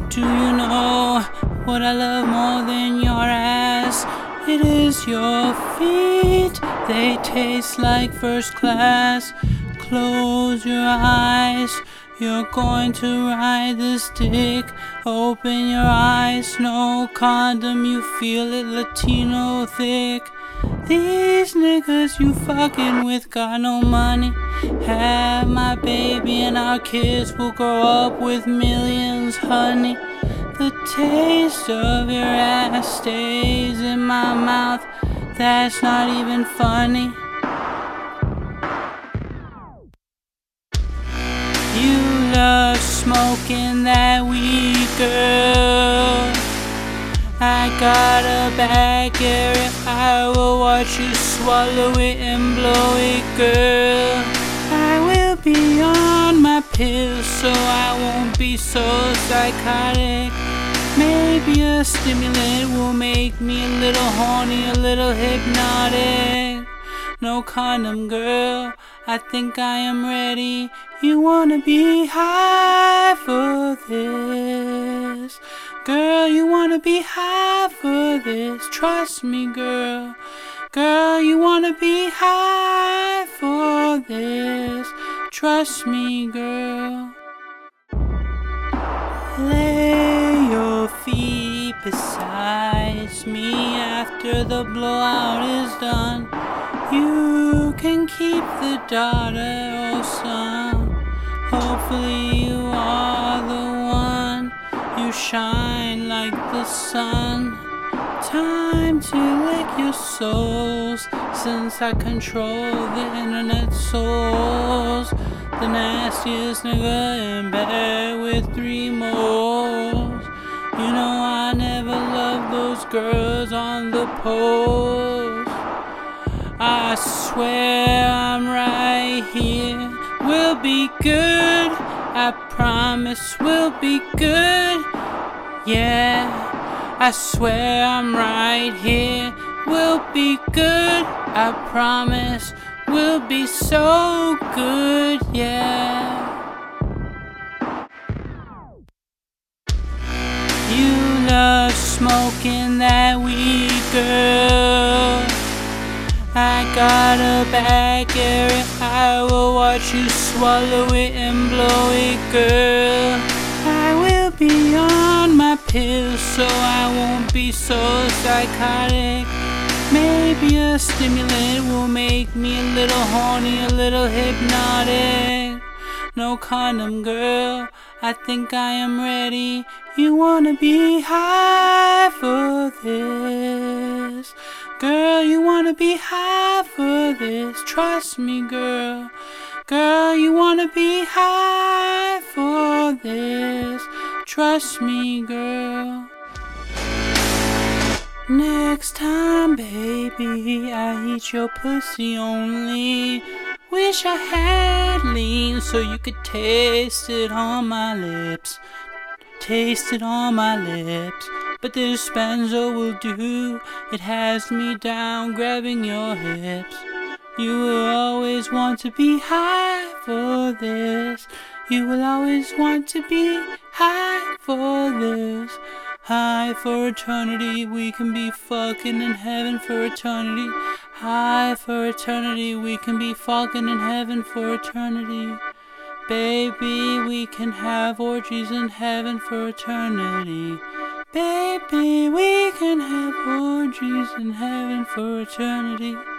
Do you know what I love more than your ass? It is your feet, they taste like first class. Close your eyes, you're going to ride this dick. Open your eyes, no condom, you feel it Latino thick. These niggas you fucking with got no money. Have my baby and our kids will grow up with millions, honey. The taste of your ass stays in my mouth, that's not even funny. You love smoking that weed, girl. I got a bag, Gary, I will watch you swallow it and blow it, girl. I will be on my pills so I won't be so psychotic. Maybe a stimulant will make me a little horny, a little hypnotic. No condom, girl, I think I am ready. You wanna be high for this? Girl, you wanna be high for this? Trust me, girl. Girl, you wanna be high for this? Trust me, girl. Lay your feet beside me after the blowout is done. You can keep the daughter or son. Hopefully you are the one. You shine like the sun. Time to lick your souls, since I control the internet souls. The nastiest nigga in bed with 3 moles. You know I never loved those girls on the post. I swear I'm right here. We'll be good, I promise we'll be good. Yeah, I swear I'm right here. We'll be good, I promise we'll be so good, yeah. You love smoking that weed, girl. I got a bag, Gary, I will watch you swallow it and blow it, girl. I will be on my pills so I won't be so psychotic. Maybe a stimulant will make me a little horny, a little hypnotic. No condom, girl, I think I am ready. You wanna be high for this? Girl, you wanna be high for this? Trust me, girl. Girl, you wanna be high for this? Trust me, girl. Next time, baby, I eat your pussy only. Wish I had lean so you could taste it on my lips. Taste it on my lips. But the dispenser will do. It has me down, grabbing your hips. You will always want to be high for this. You will always want to be high for this. High for eternity, we can be fucking in heaven for eternity. High for eternity, we can be fucking in heaven for eternity. Baby, we can have orgies in heaven for eternity. Baby, we can have orgies in heaven for eternity.